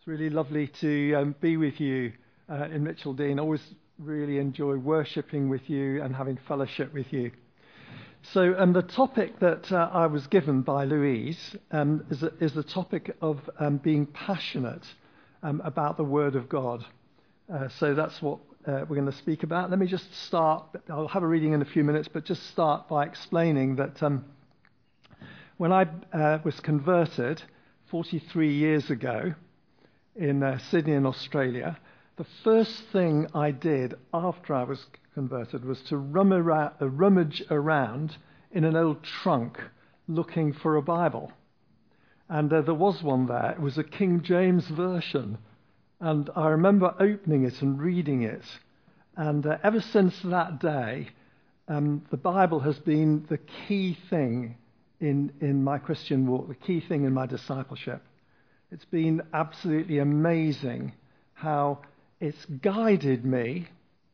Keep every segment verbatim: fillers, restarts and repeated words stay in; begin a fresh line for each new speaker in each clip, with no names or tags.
It's really lovely to um, be with you uh, in Mitchell Dean. I always really enjoy worshipping with you and having fellowship with you. So um, the topic that uh, I was given by Louise um, is, a, is the topic of um, being passionate um, about the Word of God. Uh, so that's what uh, we're going to speak about. Let me just start. I'll have a reading in a few minutes, but just start by explaining that um, when I uh, was converted forty-three years ago in uh, Sydney in Australia, the first thing I did after I was converted was to rum around, uh, rummage around in an old trunk looking for a Bible. And uh, there was one there. It was a King James version. And I remember opening it and reading it. And uh, ever since that day, um, the Bible has been the key thing in, in my Christian walk, the key thing in my discipleship. It's been absolutely amazing how it's guided me,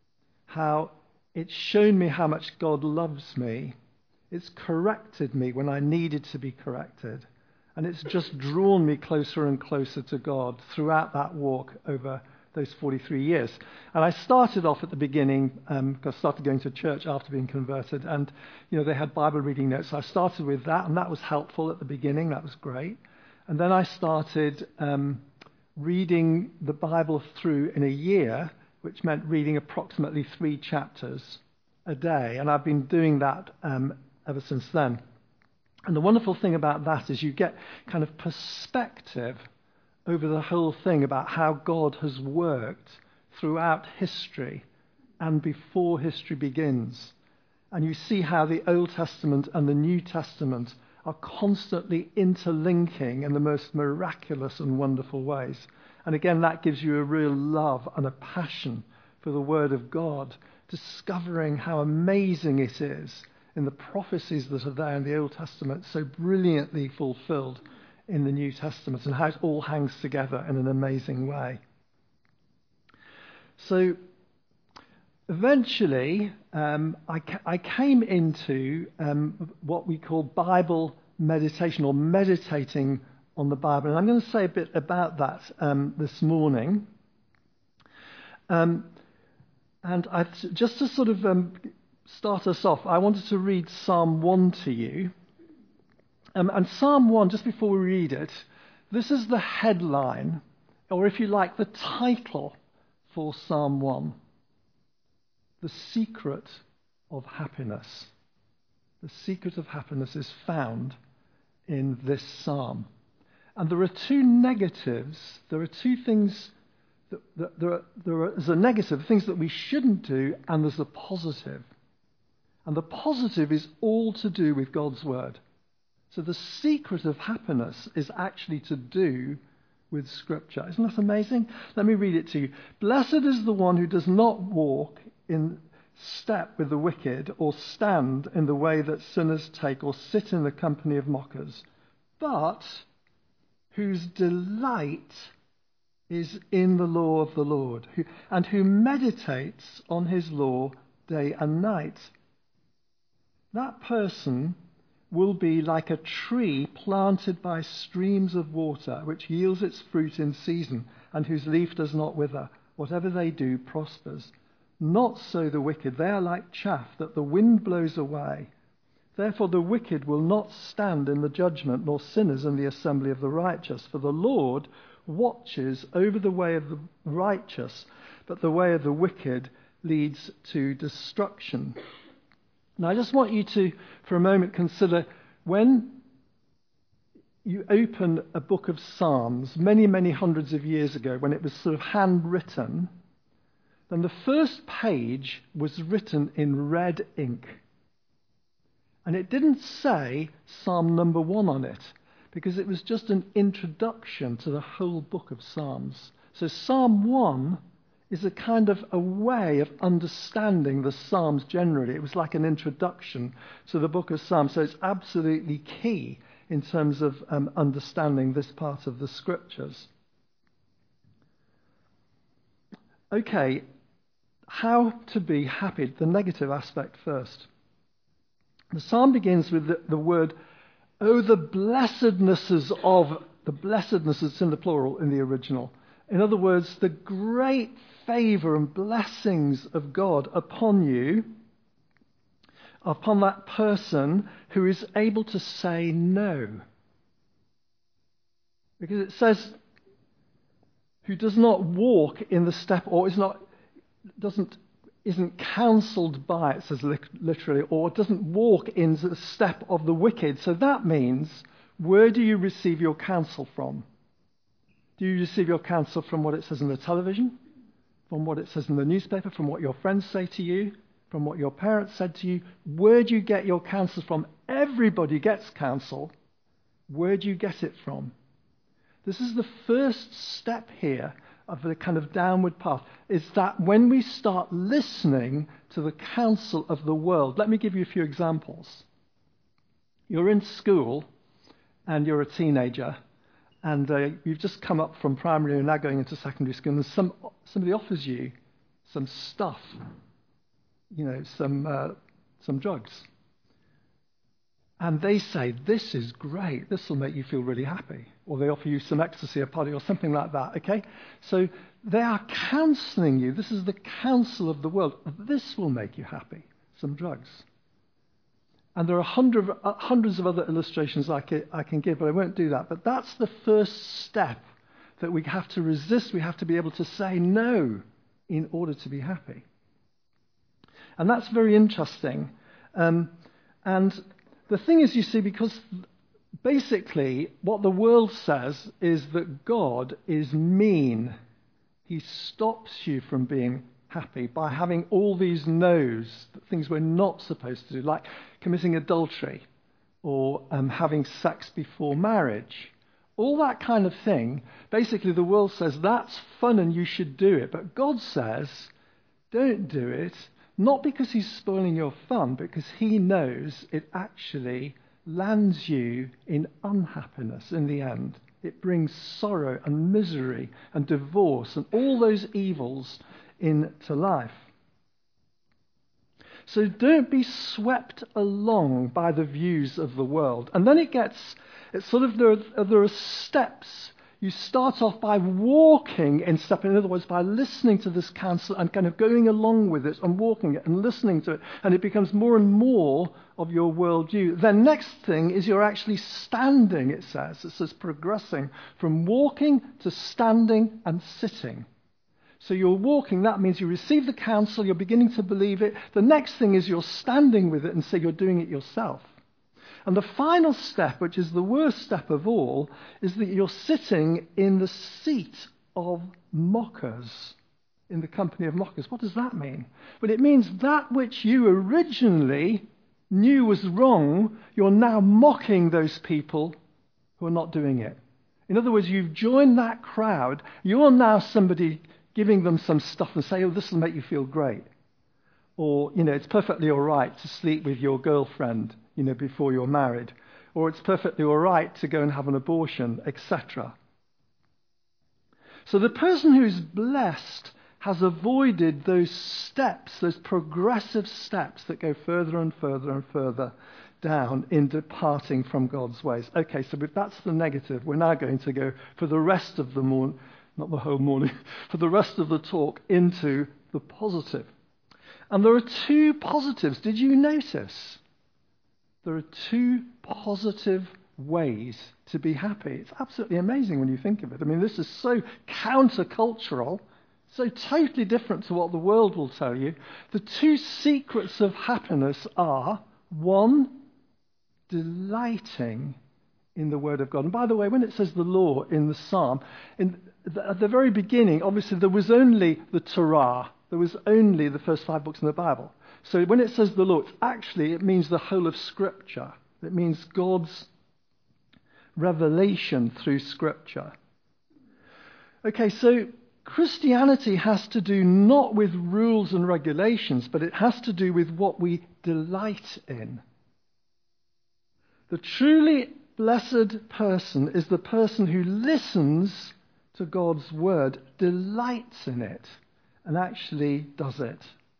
how it's shown me how much God loves me. It's corrected me when I needed to be corrected. And it's just drawn me closer and closer to God throughout that walk over those forty-three years. And I started off at the beginning, um, I started going to church after being converted, and you know they had Bible reading notes. So I started with that, and that was helpful at the beginning. That was great. And then I started um, reading the Bible through in a year, which meant reading approximately three chapters a day. And I've been doing that um, ever since then. And the wonderful thing about that is you get kind of perspective over the whole thing about how God has worked throughout history and before history begins. And you see how the Old Testament and the New Testament are constantly interlinking in the most miraculous and wonderful ways. And again, that gives you a real love and a passion for the Word of God, discovering how amazing it is in the prophecies that are there in the Old Testament, so brilliantly fulfilled in the New Testament, and how it all hangs together in an amazing way. So eventually, um, I, ca- I came into um, what we call Bible meditation, or meditating on the Bible. And I'm going to say a bit about that um, this morning. Um, and I, just to sort of um, start us off, I wanted to read Psalm one to you. Um, and Psalm one, just before we read it, this is the headline, or if you like, the title for Psalm one. The secret of happiness. The secret of happiness is found in this psalm. And there are two negatives. There are two things. That, that there are, there are, there's a negative, things that we shouldn't do, and there's a positive. And the positive is all to do with God's word. So the secret of happiness is actually to do with Scripture. Isn't that amazing? Let me read it to you. Blessed is the one who does not walk in step with the wicked, or stand in the way that sinners take, or sit in the company of mockers, but whose delight is in the law of the Lord, who, and who meditates on his law day and night. That person will be like a tree planted by streams of water, which yields its fruit in season, and whose leaf does not wither. Whatever they do prospers. Not so the wicked. They are like chaff that the wind blows away. Therefore the wicked will not stand in the judgment, nor sinners in the assembly of the righteous. For the Lord watches over the way of the righteous, but the way of the wicked leads to destruction. Now I just want you to, for a moment, consider when you open a book of Psalms many, many hundreds of years ago, when it was sort of handwritten, then the first page was written in red ink. And it didn't say Psalm number one on it, because it was just an introduction to the whole book of Psalms. So Psalm one is a kind of a way of understanding the Psalms generally. It was like an introduction to the book of Psalms. So it's absolutely key in terms of um, understanding this part of the Scriptures. Okay, how to be happy, the negative aspect first. The psalm begins with the, the word, oh, the blessednesses of, the blessednesses in the plural in the original. In other words, the great favor and blessings of God upon you, upon that person who is able to say no. Because it says, who does not walk in the step, or is not, doesn't, isn't counseled by, it says literally, or doesn't walk in the step of the wicked. So that means, where do you receive your counsel from? Do you receive your counsel from what it says in the television? From what it says in the newspaper? From what your friends say to you? From what your parents said to you? Where do you get your counsel from? Everybody gets counsel. Where do you get it from? This is the first step here of the kind of downward path, is that when we start listening to the counsel of the world. Let me give you a few examples. You're in school and you're a teenager, and uh, you've just come up from primary and now going into secondary school, and some, somebody offers you some stuff, you know, some uh, some drugs. And they say, this is great, this will make you feel really happy. Or they offer you some ecstasy, a potty, or something like that, okay? So they are counseling you. This is the counsel of the world. This will make you happy, some drugs. And there are hundred, uh, hundreds of other illustrations I can, I can give, but I won't do that. But that's the first step that we have to resist. We have to be able to say no in order to be happy. And that's very interesting. Um, and the thing is, you see, because basically what the world says is that God is mean. He stops you from being happy by having all these no's, things we're not supposed to do, like committing adultery or um, having sex before marriage. All that kind of thing, basically the world says that's fun and you should do it. But God says, don't do it, not because he's spoiling your fun, because he knows it actually lands you in unhappiness in the end. It brings sorrow and misery and divorce and all those evils into life. So don't be swept along by the views of the world. And then it gets, it's sort of, there are, there are steps. You start off by walking in step, in other words, by listening to this counsel and kind of going along with it and walking it and listening to it, and it becomes more and more of your worldview. Then next thing is you're actually standing, it says. It says progressing from walking to standing and sitting. So you're walking, that means you receive the counsel, you're beginning to believe it. The next thing is you're standing with it and say you're doing it yourself. And the final step, which is the worst step of all, is that you're sitting in the seat of mockers, in the company of mockers. What does that mean? Well, it means that which you originally knew was wrong, you're now mocking those people who are not doing it. In other words, you've joined that crowd. You're now somebody giving them some stuff and say, oh, this will make you feel great. Or, you know, it's perfectly all right to sleep with your girlfriend, you know, before you're married. Or it's perfectly all right to go and have an abortion, et cetera. So the person who's blessed has avoided those steps, those progressive steps that go further and further and further down in departing from God's ways. Okay, so that's the negative. We're now going to go for the rest of the morning, not the whole morning, for the rest of the talk into the positive. And there are two positives. Did you notice? There are two positive ways to be happy. It's absolutely amazing when you think of it. I mean, this is so countercultural, so totally different to what the world will tell you. The two secrets of happiness are, one, delighting in the Word of God. And by the way, when it says the law in the Psalm, in the, at the very beginning, obviously there was only the Torah. There was only the first five books in the Bible. So when it says the law, it's actually, it means the whole of Scripture. It means God's revelation through Scripture. Okay, so Christianity has to do not with rules and regulations, but it has to do with what we delight in. The truly blessed person is the person who listens to God's word, delights in it, and actually does it.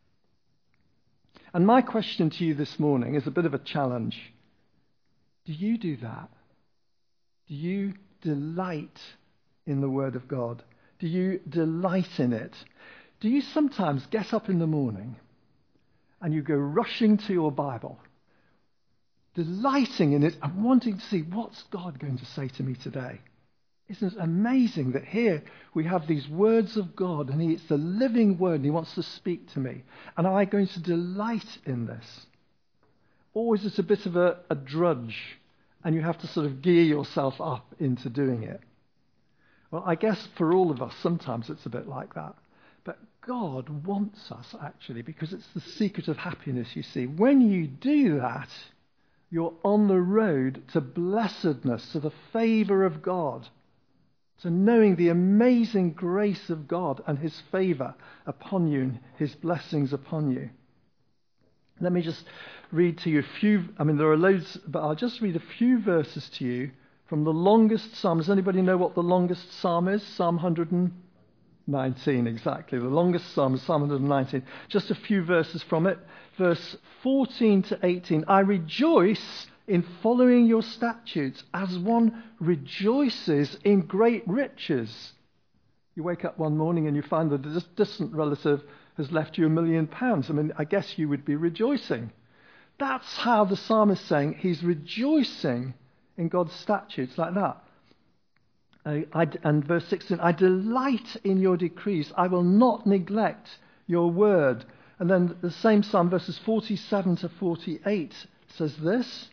And my question to you this morning is a bit of a challenge. Do you do that? Do you delight in the Word of God? Do you delight in it? Do you sometimes get up in the morning and you go rushing to your Bible, delighting in it and wanting to see what's God going to say to me today? Isn't it amazing that here we have these words of God, and he, it's the living word, and he wants to speak to me. And am I going to delight in this? Or is it a bit of a, a drudge, and you have to sort of gear yourself up into doing it? Well, I guess for all of us, sometimes it's a bit like that. But God wants us, actually, because it's the secret of happiness, you see. When you do that, you're on the road to blessedness, to the favour of God, to knowing the amazing grace of God and his favour upon you and his blessings upon you. Let me just read to you a few, I mean, there are loads, but I'll just read a few verses to you from the longest psalm. Does anybody know what the longest psalm is? Psalm one hundred nineteen, exactly. The longest psalm is Psalm one hundred nineteen. Just a few verses from it. Verse fourteen to eighteen. I rejoice in following your statutes as one rejoices in great riches. You wake up one morning and you find that a distant relative has left you a million pounds. I mean, I guess you would be rejoicing. That's how the psalmist is saying he's rejoicing in God's statutes like that. I, I, and verse sixteen, I delight in your decrees. I will not neglect your word. And then the same psalm, verses forty-seven to forty-eight, says this.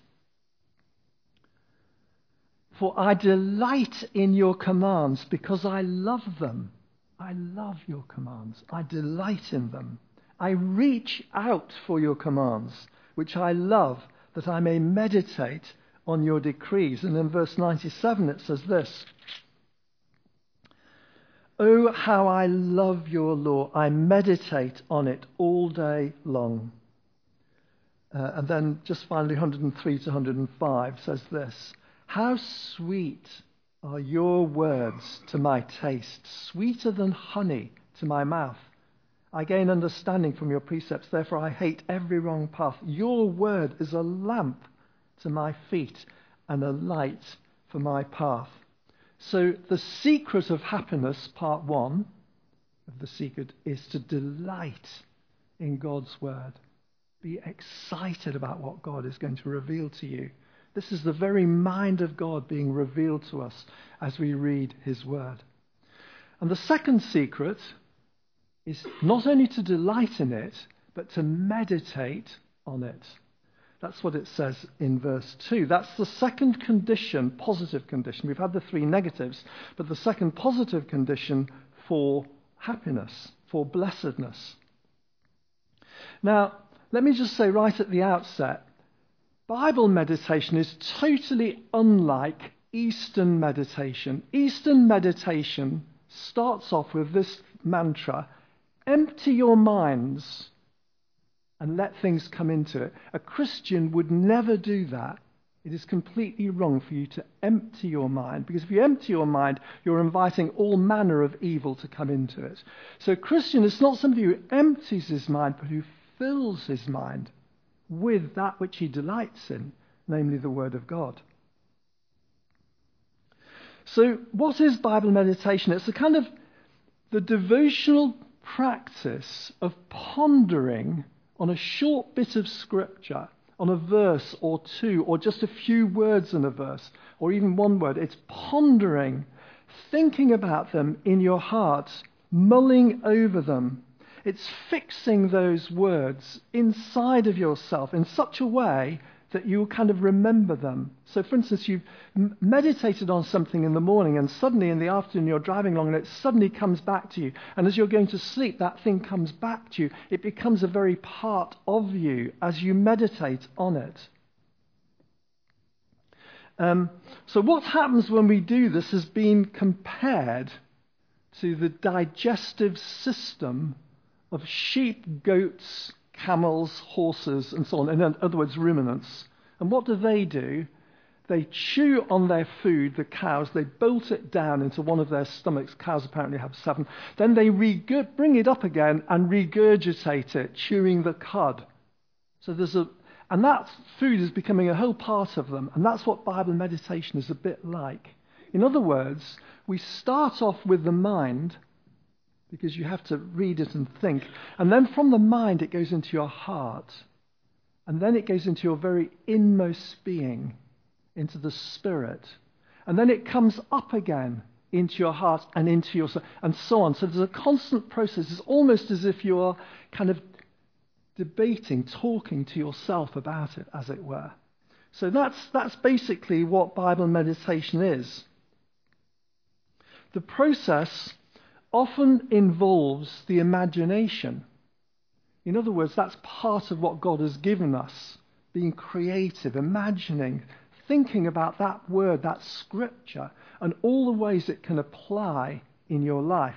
For I delight in your commands because I love them. I love your commands. I delight in them. I reach out for your commands, which I love, that I may meditate on your decrees. And in verse ninety-seven it says this. Oh, how I love your law. I meditate on it all day long. Uh, and then just finally one hundred three to one hundred five says this. How sweet are your words to my taste, sweeter than honey to my mouth. I gain understanding from your precepts, therefore I hate every wrong path. Your word is a lamp to my feet and a light for my path. So the secret of happiness, part one of the secret, is to delight in God's word. Be excited about what God is going to reveal to you. This is the very mind of God being revealed to us as we read his word. And the second secret is not only to delight in it, but to meditate on it. That's what it says in verse two. That's the second condition, positive condition. We've had the three negatives, but the second positive condition for happiness, for blessedness. Now, let me just say right at the outset, Bible meditation is totally unlike Eastern meditation. Eastern meditation starts off with this mantra, empty your minds and let things come into it. A Christian would never do that. It is completely wrong for you to empty your mind, because if you empty your mind, you're inviting all manner of evil to come into it. So a Christian is not somebody who empties his mind, but who fills his mind with that which he delights in, namely the Word of God. So what is Bible meditation? It's a kind of the devotional practice of pondering on a short bit of scripture, on a verse or two, or just a few words in a verse, or even one word. It's pondering, thinking about them in your heart, mulling over them. It's fixing those words inside of yourself in such a way that you kind of remember them. So, for instance, you've m- meditated on something in the morning, and suddenly in the afternoon you're driving along and it suddenly comes back to you. And as you're going to sleep, that thing comes back to you. It becomes a very part of you as you meditate on it. Um, so what happens when we do this has been compared to the digestive system of sheep, goats, camels, horses, and so on. In other words, ruminants. And what do they do? They chew on their food, the cows. They bolt it down into one of their stomachs. Cows apparently have seven. Then they regurg- bring it up again and regurgitate it, chewing the cud. So there's a, and that food is becoming a whole part of them. And that's what Bible meditation is a bit like. In other words, we start off with the mind, because you have to read it and think. And then from the mind, it goes into your heart. And then it goes into your very inmost being, into the spirit. And then it comes up again into your heart and into your soul, and so on. So there's a constant process. It's almost as if you're kind of debating, talking to yourself about it, as it were. So that's, that's basically what Bible meditation is. The process often involves the imagination. In other words, that's part of what God has given us, being creative, imagining, thinking about that word, that scripture, and all the ways it can apply in your life.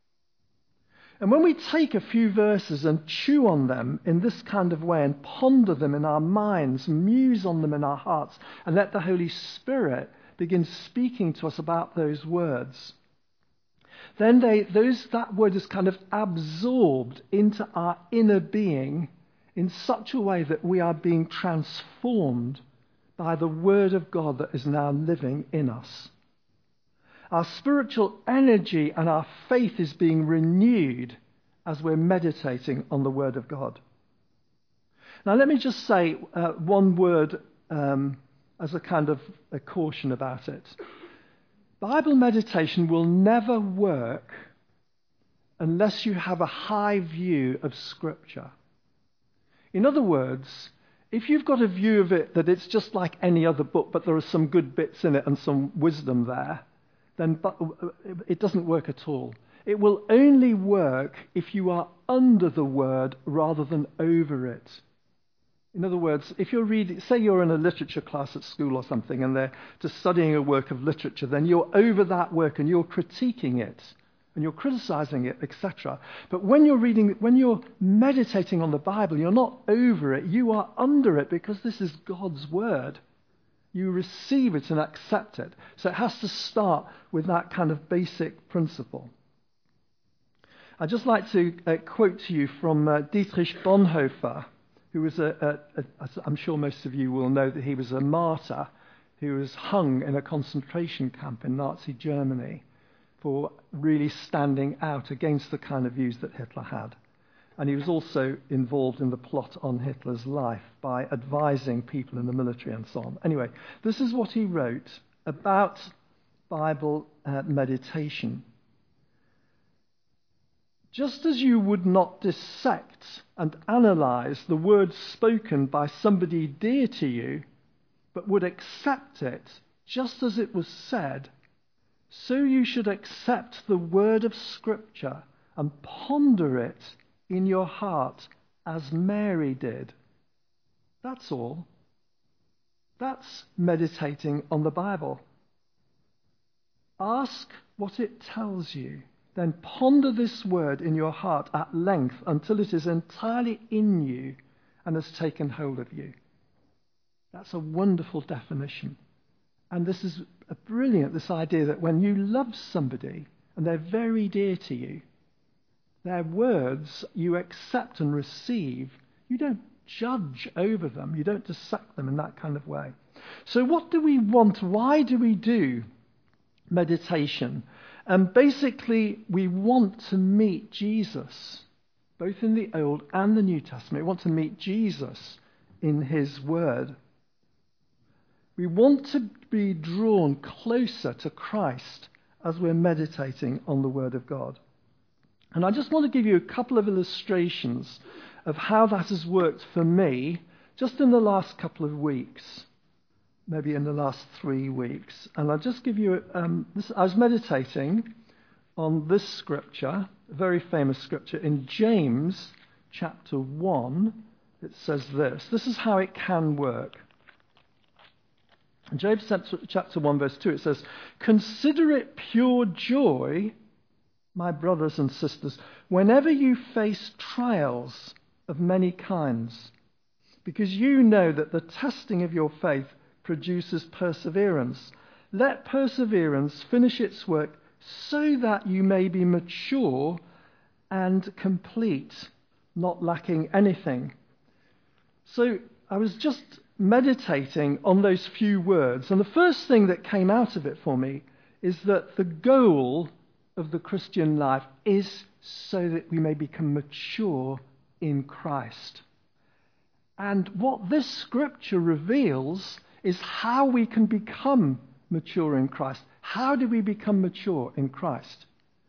And when we take a few verses and chew on them in this kind of way and ponder them in our minds, muse on them in our hearts, and let the Holy Spirit begin speaking to us about those words, then they, those, that word is kind of absorbed into our inner being in such a way that we are being transformed by the word of God that is now living in us. Our spiritual energy and our faith is being renewed as we're meditating on the word of God. Now let me just say uh, one word um, as a kind of a caution about it. Bible meditation will never work unless you have a high view of Scripture. In other words, if you've got a view of it that it's just like any other book, but there are some good bits in it and some wisdom there, then it doesn't work at all. It will only work if you are under the Word rather than over it. In other words, if you're reading, say you're in a literature class at school or something and they're just studying a work of literature, then you're over that work and you're critiquing it and you're criticizing it, et cetera. But when you're reading, when you're meditating on the Bible, you're not over it, you are under it because this is God's word. You receive it and accept it. So it has to start with that kind of basic principle. I'd just like to uh, quote to you from uh, Dietrich Bonhoeffer, who was a, a, a, I'm sure most of you will know that he was a martyr who was hung in a concentration camp in Nazi Germany for really standing out against the kind of views that Hitler had. And he was also involved in the plot on Hitler's life by advising people in the military and so on. Anyway, this is what he wrote about Bible uh, meditation. Just as you would not dissect and analyze the words spoken by somebody dear to you, but would accept it just as it was said, so you should accept the word of Scripture and ponder it in your heart as Mary did. That's all. That's meditating on the Bible. Ask what it tells you. Then ponder this word in your heart at length until it is entirely in you and has taken hold of you. That's a wonderful definition. And this is a brilliant, this idea that when you love somebody and they're very dear to you, their words you accept and receive, you don't judge over them, you don't dissect them in that kind of way. So what do we want? Why do we do meditation? And basically, we want to meet Jesus, both in the Old and the New Testament. We want to meet Jesus in his word. We want to be drawn closer to Christ as we're meditating on the word of God. And I just want to give you a couple of illustrations of how that has worked for me just in the last couple of weeks. Maybe in the last three weeks. And I'll just give you, um, this, I was meditating on this scripture, a very famous scripture, in James chapter one. It says this. This is how it can work. In James chapter one, verse two, it says, "Consider it pure joy, my brothers and sisters, whenever you face trials of many kinds, because you know that the testing of your faith produces perseverance. Let perseverance finish its work so that you may be mature and complete, not lacking anything." So I was just meditating on those few words, and the first thing that came out of it for me is that the goal of the Christian life is so that we may become mature in Christ. And what this scripture reveals is how we can become mature in Christ. How do we become mature in Christ?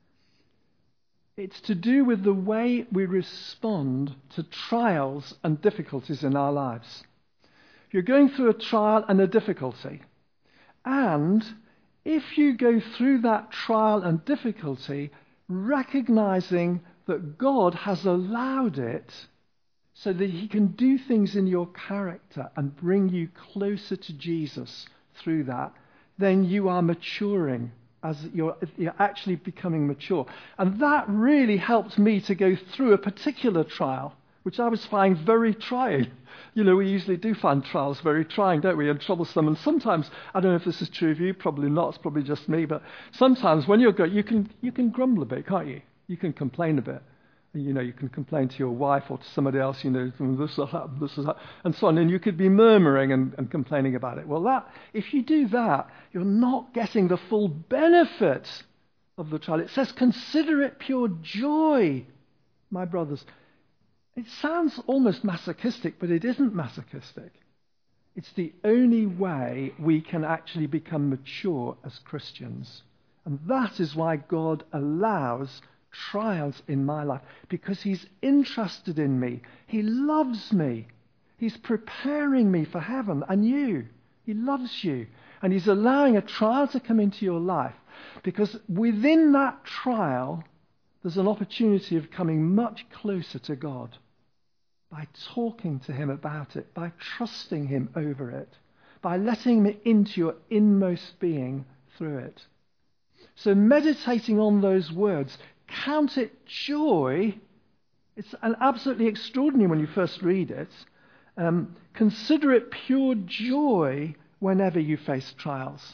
It's to do with the way we respond to trials and difficulties in our lives. You're going through a trial and a difficulty. And if you go through that trial and difficulty, recognizing that God has allowed it so that he can do things in your character and bring you closer to Jesus through that, then you are maturing as you're, you're actually becoming mature. And that really helped me to go through a particular trial, which I was finding very trying. You know, we usually do find trials very trying, don't we, and troublesome. And sometimes, I don't know if this is true of you, probably not, it's probably just me, but sometimes when you're going, you can you can grumble a bit, can't you? You can complain a bit. You know, you can complain to your wife or to somebody else, you know, this will happen, this will happen, and so on. And you could be murmuring and, and complaining about it. Well, that if you do that, you're not getting the full benefit of the trial. It says, consider it pure joy, my brothers. It sounds almost masochistic, but it isn't masochistic. It's the only way we can actually become mature as Christians. And that is why God allows trials in my life, because he's interested in me. He loves me. He's preparing me for heaven and you. He loves you. And he's allowing a trial to come into your life, because within that trial, there's an opportunity of coming much closer to God by talking to him about it, by trusting him over it, by letting him into your inmost being through it. So meditating on those words, count it joy. It's an absolutely extraordinary when you first read it. Um, consider it pure joy whenever you face trials.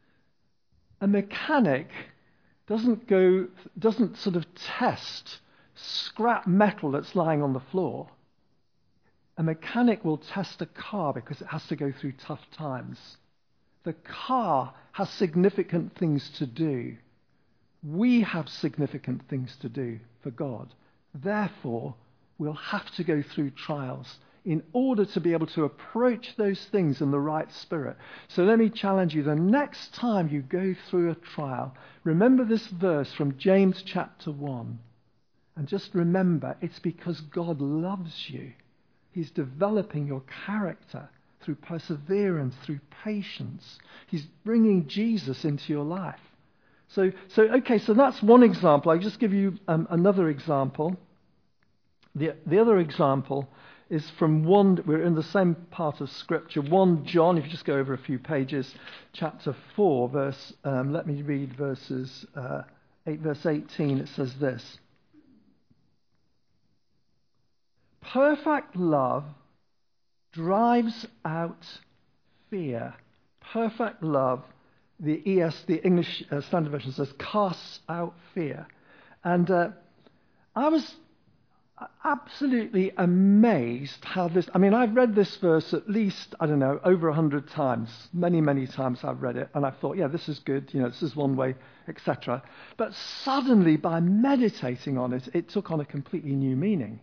A mechanic doesn't go, doesn't sort of test scrap metal that's lying on the floor. A mechanic will test a car because it has to go through tough times. The car has significant things to do. We have significant things to do for God. Therefore, we'll have to go through trials in order to be able to approach those things in the right spirit. So let me challenge you. The next time you go through a trial, remember this verse from James chapter one. And just remember, it's because God loves you. He's developing your character through perseverance, through patience. He's bringing Jesus into your life. So, so okay, so that's one example. I'll just give you um, another example. The, the other example is from one, we're in the same part of Scripture, First John, if you just go over a few pages, chapter four, verse, um, let me read verses, uh, eight, verse eighteen, it says this. Perfect love drives out fear. Perfect love, the E S, the English uh, Standard Version says, casts out fear. And uh, I was absolutely amazed how this, I mean, I've read this verse at least, I don't know, over a hundred times. Many, many times I've read it. And I thought, yeah, this is good, you know, this is one way, et cetera. But suddenly, by meditating on it, it took on a completely new meaning.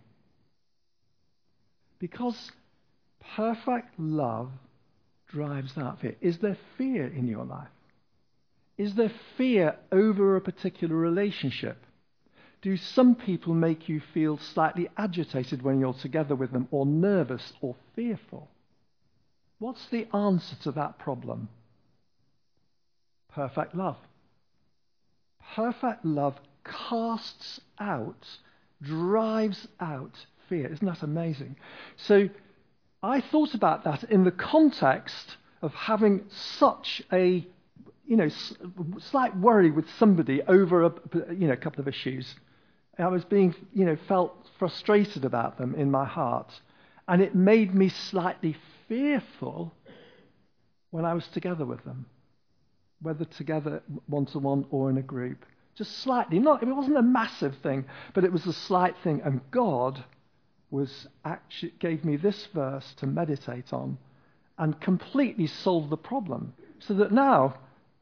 Because perfect love drives out fear. Is there fear in your life? Is there fear over a particular relationship? Do some people make you feel slightly agitated when you're together with them, or nervous or fearful? What's the answer to that problem? Perfect love. Perfect love casts out, drives out fear. Isn't that amazing? So I thought about that in the context of having such a, you know, slight worry with somebody over a, you know, a couple of issues. I was being, you know, felt frustrated about them in my heart. And it made me slightly fearful when I was together with them, whether together one-to-one or in a group. Just slightly. Not, it wasn't a massive thing, but it was a slight thing. And God was actually gave me this verse to meditate on and completely solve the problem. So that now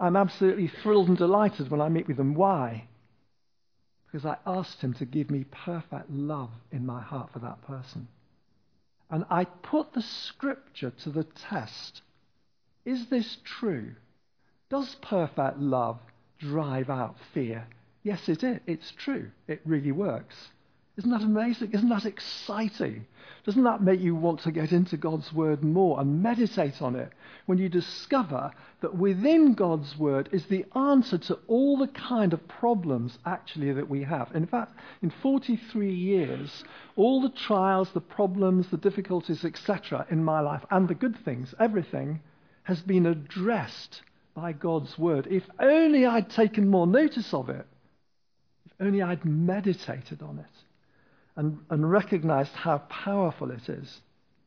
I'm absolutely thrilled and delighted when I meet with them. Why? Because I asked him to give me perfect love in my heart for that person. And I put the scripture to the test. Is this true? Does perfect love drive out fear? Yes, it is. It's true. It really works. Isn't that amazing? Isn't that exciting? Doesn't that make you want to get into God's word more and meditate on it when you discover that within God's word is the answer to all the kind of problems actually that we have? In fact, in forty-three years, all the trials, the problems, the difficulties, et cetera in my life, and the good things, everything, has been addressed by God's word. If only I'd taken more notice of it. If only I'd meditated on it. And, and recognized how powerful it is.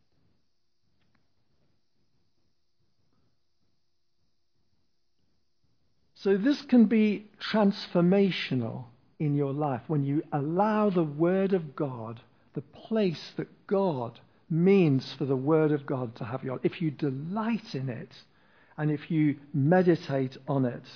So this can be transformational in your life when you allow the Word of God, the place that God means for the Word of God to have your life. If you delight in it and if you meditate on it.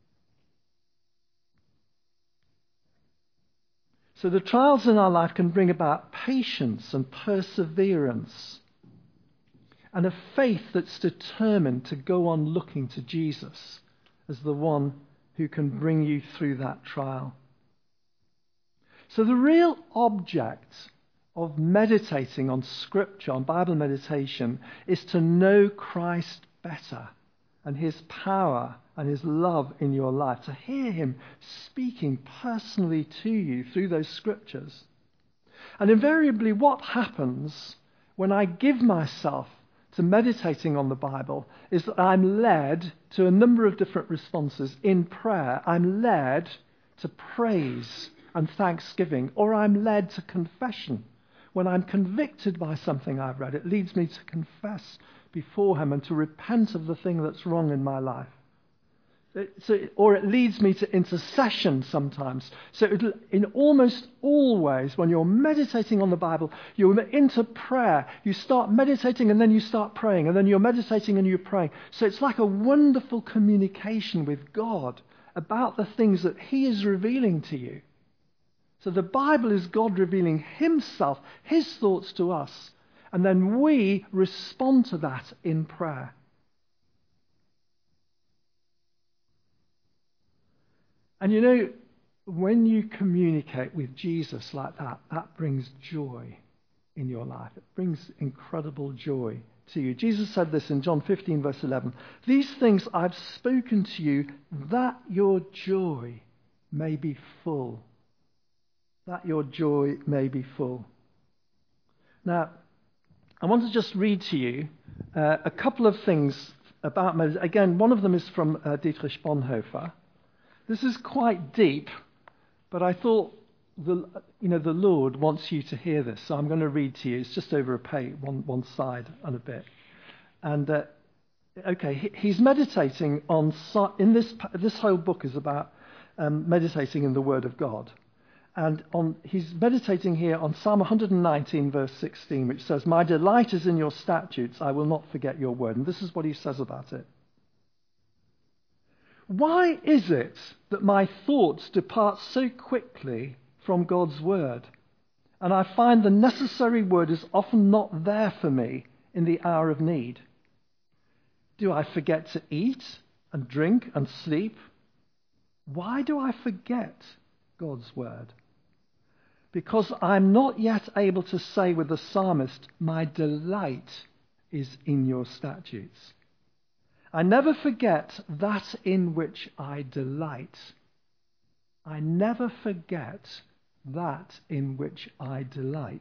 So the trials in our life can bring about patience and perseverance and a faith that's determined to go on looking to Jesus as the one who can bring you through that trial. So the real object of meditating on Scripture, on Bible meditation, is to know Christ better and his power and his love in your life, to hear him speaking personally to you through those scriptures. And invariably what happens when I give myself to meditating on the Bible is that I'm led to a number of different responses. In prayer, I'm led to praise and thanksgiving, or I'm led to confession. When I'm convicted by something I've read, it leads me to confess before him and to repent of the thing that's wrong in my life. So, or it leads me to intercession sometimes. So it, in almost always, when you're meditating on the Bible, you're into prayer. You start meditating and then you start praying. And then you're meditating and you're praying. So it's like a wonderful communication with God about the things that he is revealing to you. So the Bible is God revealing himself, his thoughts to us. And then we respond to that in prayer. And you know, when you communicate with Jesus like that, that brings joy in your life. It brings incredible joy to you. Jesus said this in John fifteen, verse eleven. These things I've spoken to you that your joy may be full. That your joy may be full. Now, I want to just read to you uh, a couple of things about meditation. Again, one of them is from uh, Dietrich Bonhoeffer. This is quite deep, but I thought the you know the Lord wants you to hear this, so I'm going to read to you. It's just over a page, one one side and a bit. And uh, okay, he, he's meditating on in this this whole book is about um, meditating in the Word of God, and on he's meditating here on Psalm one nineteen, verse sixteen, which says, "My delight is in your statutes; I will not forget your word." And this is what he says about it. Why is it that my thoughts depart so quickly from God's word, and I find the necessary word is often not there for me in the hour of need? Do I forget to eat and drink and sleep? Why do I forget God's word? Because I'm not yet able to say with the psalmist, my delight is in your statutes. I never forget that in which I delight. I never forget that in which I delight.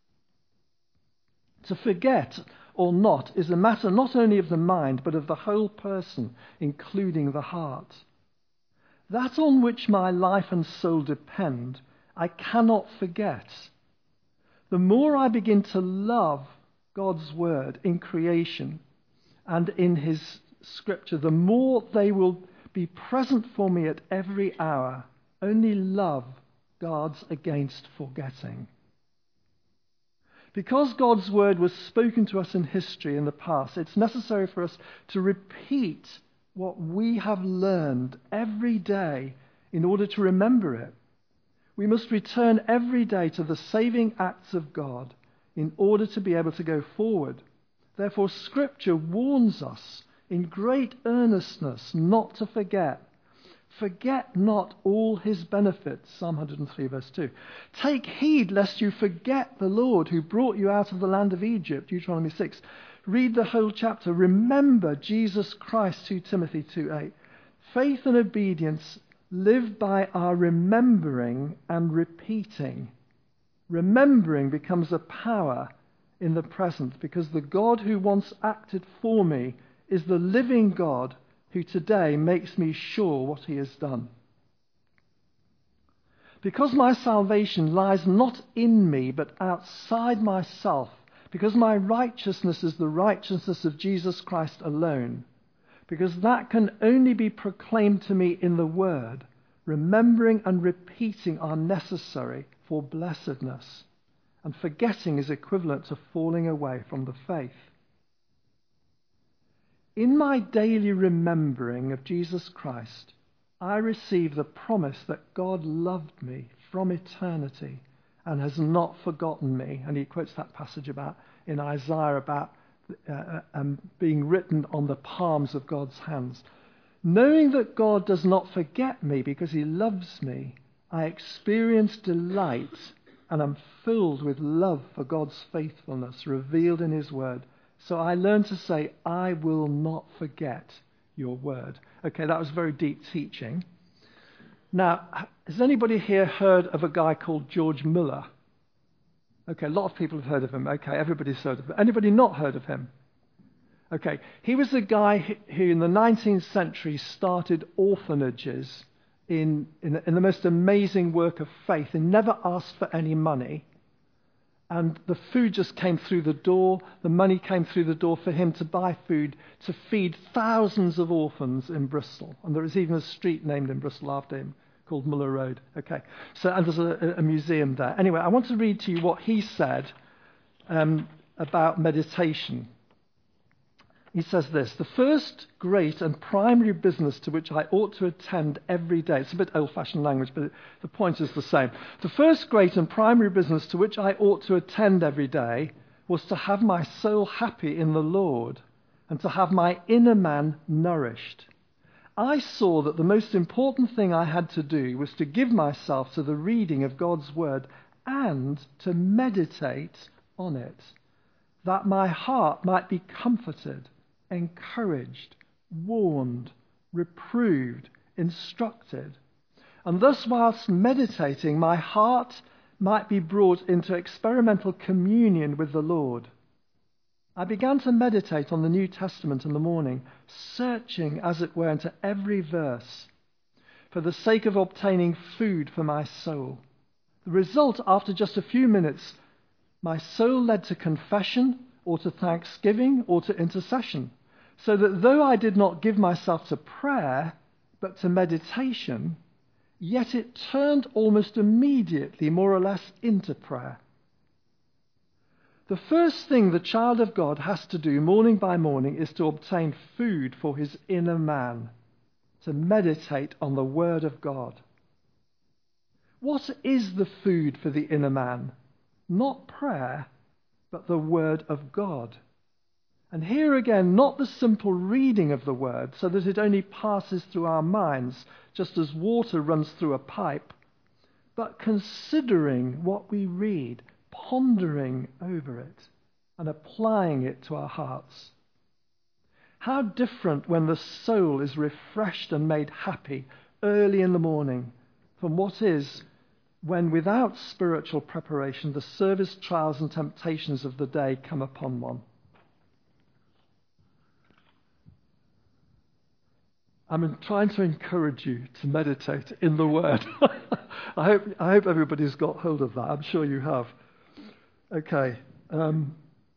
To forget or not is a matter not only of the mind, but of the whole person, including the heart. That on which my life and soul depend, I cannot forget. The more I begin to love God's word in creation and in his Scripture, the more they will be present for me at every hour. Only love guards against forgetting. Because God's word was spoken to us in history in the past, it's necessary for us to repeat what we have learned every day in order to remember it. We must return every day to the saving acts of God in order to be able to go forward. Therefore, Scripture warns us in great earnestness not to forget. Forget not all his benefits, Psalm one hundred three, verse two. Take heed lest you forget the Lord who brought you out of the land of Egypt, Deuteronomy six. Read the whole chapter. Remember Jesus Christ, Second Timothy two eight. Faith and obedience live by our remembering and repeating. Remembering becomes a power in the present because the God who once acted for me is the living God who today makes me sure what he has done. Because my salvation lies not in me but outside myself, because my righteousness is the righteousness of Jesus Christ alone, because that can only be proclaimed to me in the Word, remembering and repeating are necessary for blessedness, and forgetting is equivalent to falling away from the faith. In my daily remembering of Jesus Christ, I receive the promise that God loved me from eternity and has not forgotten me. And he quotes that passage about in Isaiah about uh, um, being written on the palms of God's hands. Knowing that God does not forget me because he loves me, I experience delight and am filled with love for God's faithfulness revealed in his word. So I learned to say, I will not forget your word. Okay, that was very deep teaching. Now, has anybody here heard of a guy called George Muller? Okay, a lot of people have heard of him. Okay, everybody's heard of him. Anybody not heard of him? Okay, he was the guy who in the nineteenth century started orphanages in, in, in the most amazing work of faith and never asked for any money. And the food just came through the door. The money came through the door for him to buy food to feed thousands of orphans in Bristol. And there is even a street named in Bristol after him called Muller Road. Okay, so and there's a, a museum there. Anyway, I want to read to you what he said um, about meditation. He says this: the first great and primary business to which I ought to attend every day. It's a bit old-fashioned language, but the point is the same. The first great and primary business to which I ought to attend every day was to have my soul happy in the Lord and to have my inner man nourished. I saw that the most important thing I had to do was to give myself to the reading of God's word and to meditate on it, that my heart might be comforted, encouraged, warned, reproved, instructed. And thus, whilst meditating, my heart might be brought into experimental communion with the Lord. I began to meditate on the New Testament in the morning, searching, as it were, into every verse for the sake of obtaining food for my soul. The result, after just a few minutes, my soul led to confession, or to thanksgiving, or to intercession, so that though I did not give myself to prayer, but to meditation, yet it turned almost immediately, more or less, into prayer. The first thing the child of God has to do morning by morning is to obtain food for his inner man, to meditate on the Word of God. What is the food for the inner man? Not prayer, but the Word of God. And here again, not the simple reading of the Word so that it only passes through our minds, just as water runs through a pipe, but considering what we read, pondering over it, and applying it to our hearts. How different when the soul is refreshed and made happy early in the morning from what is when, without spiritual preparation, the service, trials and temptations of the day come upon one. I'm trying to encourage you to meditate in the Word. I hope I hope everybody's got hold of that. I'm sure you have. Okay. Um,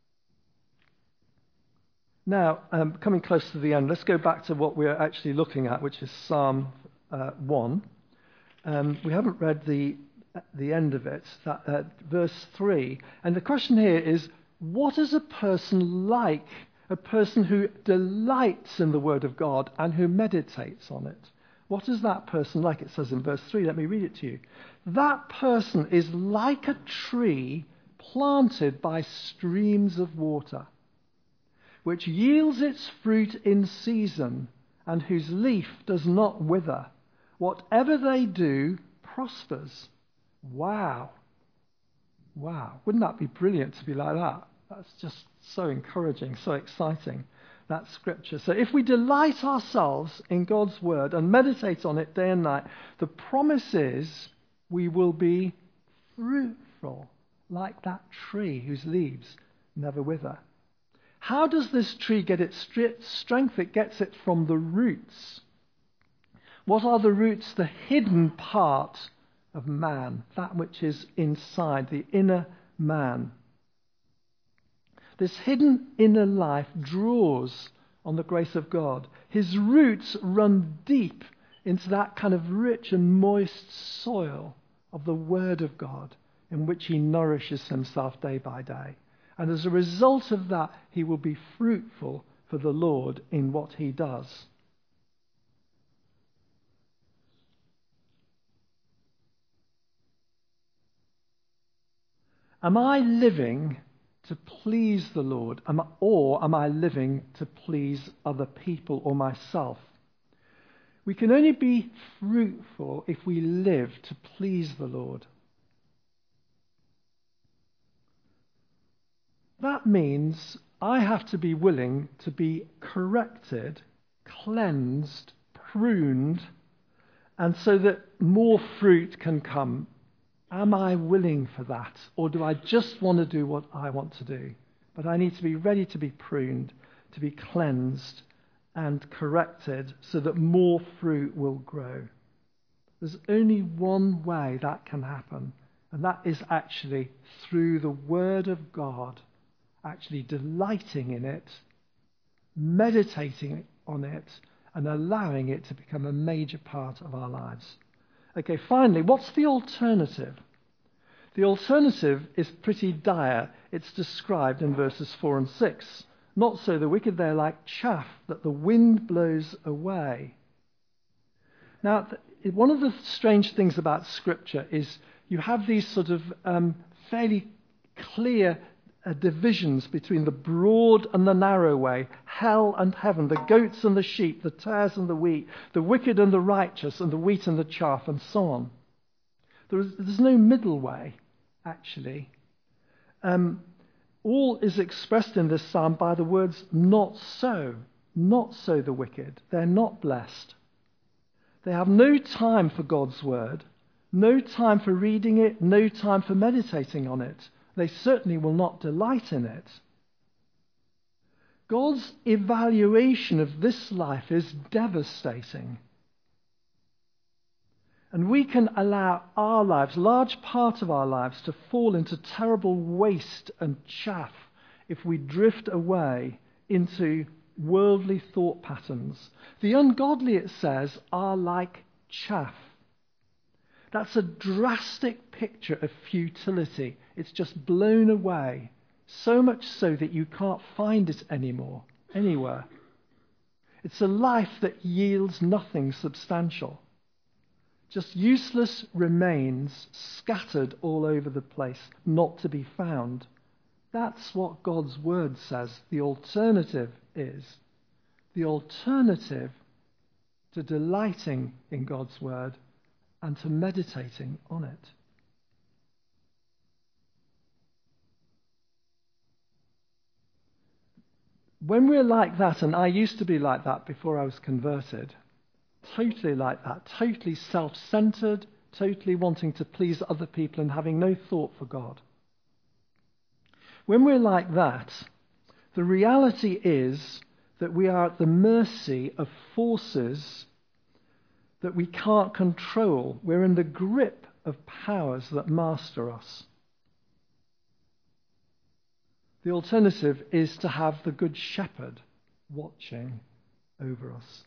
now, um, coming close to the end, let's go back to what we're actually looking at, which is Psalm uh, one. Um, we haven't read the the end of it, that, uh, verse three. And the question here is, what is a person like? A person who delights in the word of God and who meditates on it. What is that person like? It says in verse three. Let me read it to you. That person is like a tree planted by streams of water, which yields its fruit in season and whose leaf does not wither. Whatever they do prospers. Wow. Wow. Wouldn't that be brilliant to be like that? That's just so encouraging, so exciting, that scripture. So if we delight ourselves in God's word and meditate on it day and night, the promise is we will be fruitful, like that tree whose leaves never wither. How does this tree get its strength? It gets it from the roots. What are the roots? The hidden part of man, that which is inside, the inner man. This hidden inner life draws on the grace of God. His roots run deep into that kind of rich and moist soil of the Word of God in which he nourishes himself day by day. And as a result of that, he will be fruitful for the Lord in what he does. Am I living to please the Lord, am I, or am I living to please other people or myself? We can only be fruitful if we live to please the Lord. That means I have to be willing to be corrected, cleansed, pruned, and so that more fruit can come. Am I willing for that? Or do I just want to do what I want to do? But I need to be ready to be pruned, to be cleansed and corrected so that more fruit will grow. There's only one way that can happen, and that is actually through the Word of God, actually delighting in it, meditating on it, and allowing it to become a major part of our lives. Okay, finally, what's the alternative? The alternative is pretty dire. It's described in verses four and six. Not so the wicked, they're like chaff that the wind blows away. Now, th- one of the strange things about Scripture is you have these sort of um, fairly clear uh, divisions between the broad and the narrow way, hell and heaven, the goats and the sheep, the tares and the wheat, the wicked and the righteous, and the wheat and the chaff, and so on. There is, there's no middle way, actually. Um, all is expressed in this psalm by the words, not so, not so the wicked. They're not blessed. They have no time for God's word, no time for reading it, no time for meditating on it. They certainly will not delight in it. God's evaluation of this life is devastating. And we can allow our lives, large part of our lives, to fall into terrible waste and chaff if we drift away into worldly thought patterns. The ungodly, it says, are like chaff. That's a drastic picture of futility. It's just blown away, so much so that you can't find it anymore, anywhere. It's a life that yields nothing substantial. Just useless remains scattered all over the place, not to be found. That's what God's word says the alternative is. The alternative to delighting in God's word and to meditating on it. When we're like that, and I used to be like that before I was converted, totally like that, totally self-centered, totally wanting to please other people and having no thought for God. When we're like that, the reality is that we are at the mercy of forces that we can't control. We're in the grip of powers that master us. The alternative is to have the Good Shepherd watching over us.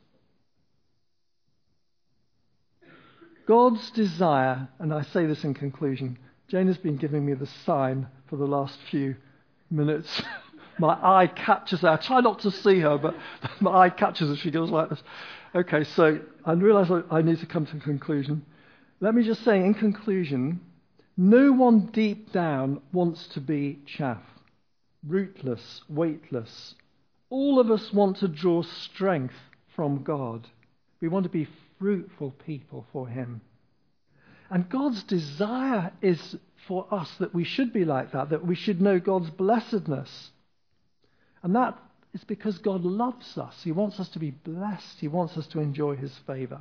God's desire, and I say this in conclusion, Jane has been giving me the sign for the last few minutes my eye catches her. I try not to see her, but my eye catches her. She goes like this. Okay, so I realise I need to come to a conclusion. Let me just say, in conclusion, no one deep down wants to be chaff, rootless, weightless. All of us want to draw strength from God. We want to be fruitful people for him. And God's desire is for us that we should be like that, that we should know God's blessedness. And that is because God loves us. He wants us to be blessed. He wants us to enjoy his favour.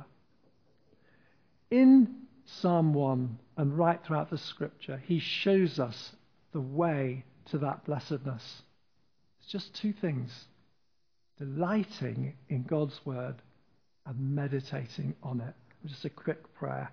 In Psalm one and right throughout the scripture, he shows us the way to that blessedness. It's just two things: delighting in God's word and meditating on it. Just a quick prayer.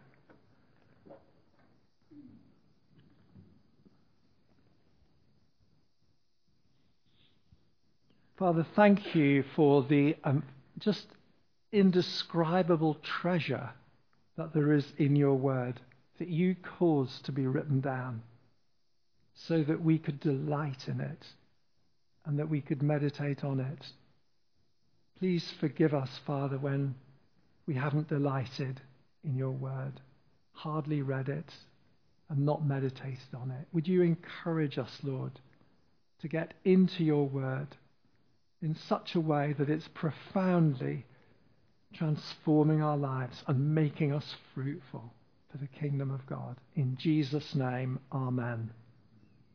Father, thank you for the um, just indescribable treasure that there is in your word, that you caused to be written down so that we could delight in it and that we could meditate on it. Please forgive us, Father, when we haven't delighted in your word, hardly read it, and not meditated on it. Would you encourage us, Lord, to get into your word in such a way that it's profoundly transforming our lives and making us fruitful for the kingdom of God. In Jesus' name, amen.